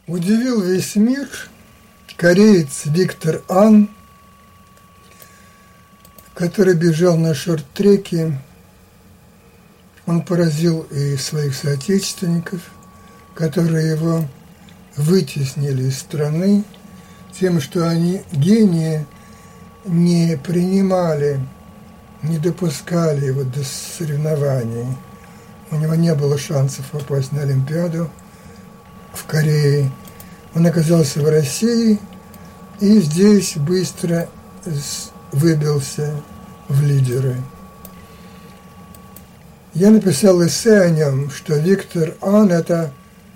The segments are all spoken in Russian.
Удивил весь мир кореец Виктор Ан, который бежал на шорт-треке. Он поразил и своих соотечественников, которые его вытеснили из страны тем, что они гения не принимали, не допускали его до соревнований. У него не было шансов попасть на Олимпиаду в Корее. Он оказался в России и здесь быстро выбился в лидеры. Я написал эссе о нем, что Виктор Ан – это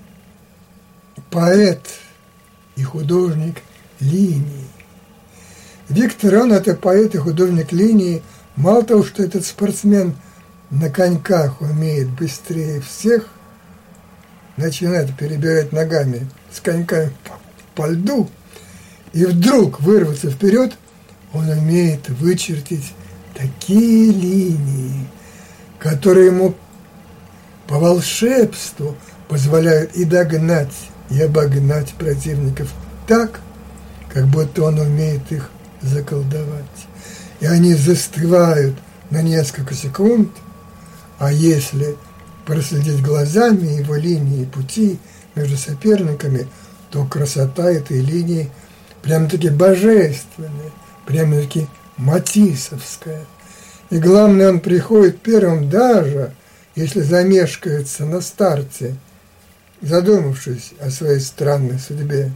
поэт и художник линии. Виктор Ан – это поэт и художник линии. Мало того, что этот спортсмен на коньках умеет быстрее всех, начинает перебирать ногами с коньками по льду, и вдруг вырваться вперед, он умеет вычертить такие линии, которые ему по волшебству позволяют и догнать, и обогнать противников так, как будто он умеет их заколдовать. И они застывают на несколько секунд, а если проследить глазами его линии пути между соперниками, то красота этой линии прямо-таки божественная, прямо-таки матиссовская. И главное, он приходит первым, даже если замешкается на старте, задумавшись о своей странной судьбе.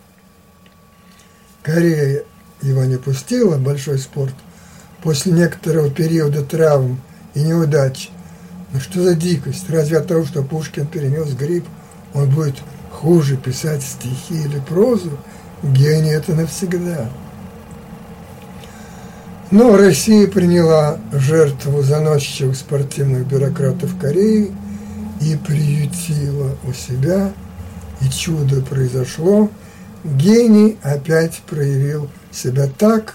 Корея его не пустила в большой спорт после некоторого периода травм и неудач. Ну что за дикость? Разве от того, что Пушкин перенес грипп, он будет хуже писать стихи или прозу? Гений – это навсегда. Но Россия приняла жертву заносчивых спортивных бюрократов Кореи и приютила у себя, и чудо произошло. Гений опять проявил себя так,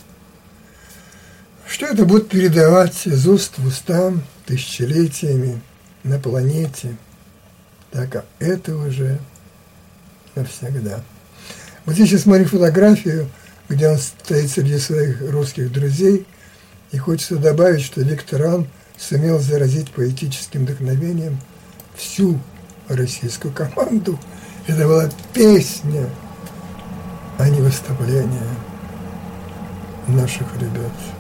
что это будет передавать из уст в уста тысячелетиями на планете. Так, это уже навсегда. Вот я сейчас смотрю фотографию, где он стоит среди своих русских друзей, и хочется добавить, что Виктор Ан сумел заразить поэтическим вдохновением всю российскую команду. Это была песня, а не выступление наших ребят.